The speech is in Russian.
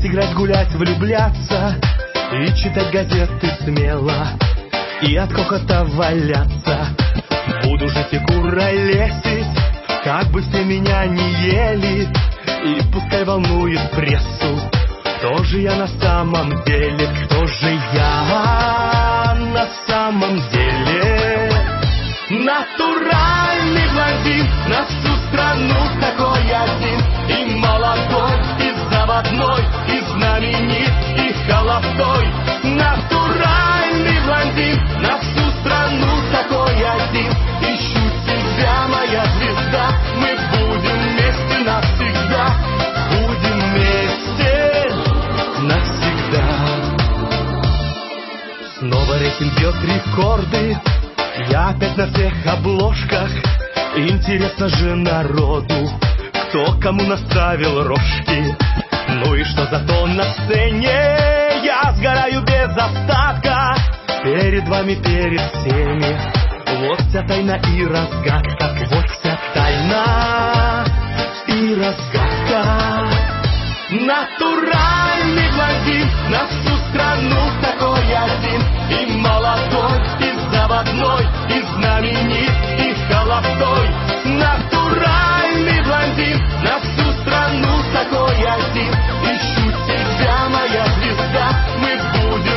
играть, гулять, влюбляться и читать газеты смело, и от хохота валяться. Буду жить и куролесить, как бы все меня не ели, и пускай волнует прессу, кто же я на самом деле, кто же я на самом деле. Натуральный блондин, на всю страну такой один, и молодой, и заводной, и знаменит, и холостой. Натуральный блондин, на всю страну такой один. Ищу тебя, моя звезда, мы будем вместе навсегда, будем вместе навсегда. Снова рейтинг бьет рекорды, я опять на всех обложках. Интересно же народу, кто кому наставил рожки. Ну и что зато на сцене я сгораю без остатка. Перед вами, перед всеми, вот вся тайна и разгадка. Вот вся тайна и разгадка. Натуральный блондин, на всю страну такой один, и молодой, и заводной, и знаменит, и холостой. Натуральный блондин, на всю страну такой один. Ищу тебя, моя звезда, мы будем